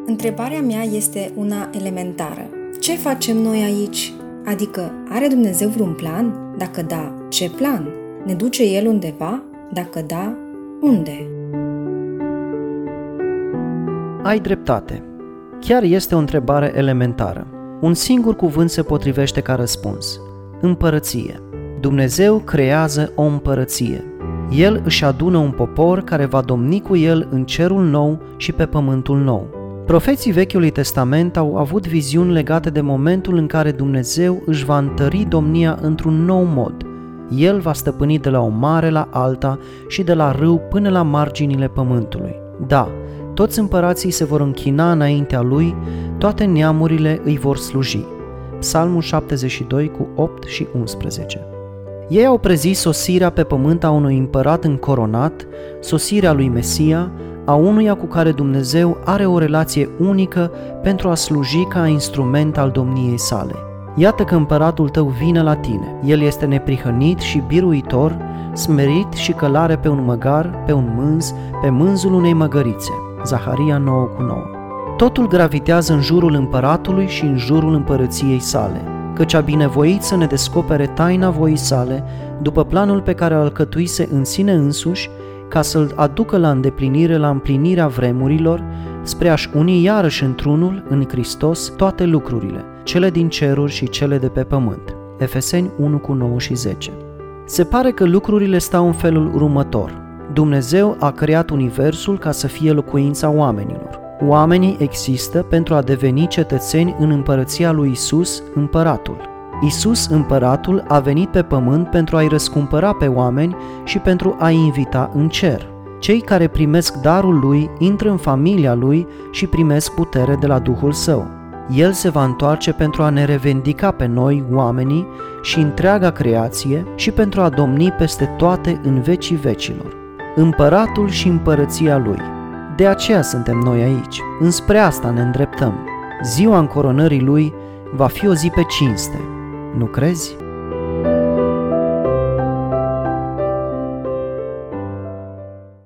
Întrebarea mea este una elementară. Ce facem noi aici? Adică, are Dumnezeu vreun plan? Dacă da, ce plan? Ne duce El undeva? Dacă da, unde? Ai dreptate. Chiar este o întrebare elementară. Un singur cuvânt se potrivește ca răspuns. Împărăție. Dumnezeu creează o împărăție. El își adună un popor care va domni cu El în cerul nou și pe pământul nou. Profeții Vechiului Testament au avut viziuni legate de momentul în care Dumnezeu își va întări domnia într-un nou mod. El va stăpâni de la o mare la alta și de la râu până la marginile pământului. Da, toți împărații se vor închina înaintea Lui, toate neamurile îi vor sluji. Psalmul 72 cu 8 și 11. Ei au prezis sosirea pe pământ a unui împărat încoronat, sosirea lui Mesia, a unuia cu care Dumnezeu are o relație unică pentru a sluji ca instrument al domniei sale. Iată că împăratul tău vine la tine. El este neprihănit și biruitor, smerit și călare pe un măgar, pe un mânz, pe mânzul unei măgărițe. Zaharia 9:9. Totul gravitează în jurul împăratului și în jurul împărăției sale, căci a binevoit să ne descopere taina voii sale, după planul pe care îl alcătuise în sine însuși, ca să-l aducă la îndeplinire la împlinirea vremurilor, spre a-și uni iarăși într-unul, în Hristos, toate lucrurile, cele din ceruri și cele de pe pământ. Efeseni 1:9 și 10. Se pare că lucrurile stau în felul următor. Dumnezeu a creat universul ca să fie locuința oamenilor. Oamenii există pentru a deveni cetățeni în împărăția lui Isus, împăratul. Isus, împăratul, a venit pe pământ pentru a-i răscumpăra pe oameni și pentru a-i invita în cer. Cei care primesc darul lui intră în familia lui și primesc putere de la Duhul Său. El se va întoarce pentru a ne revendica pe noi, oamenii, și întreaga creație și pentru a domni peste toate în vecii vecilor. Împăratul și împărăția lui. De aceea suntem noi aici. Înspre asta ne îndreptăm. Ziua încoronării lui va fi o zi pe cinste. Nu crezi?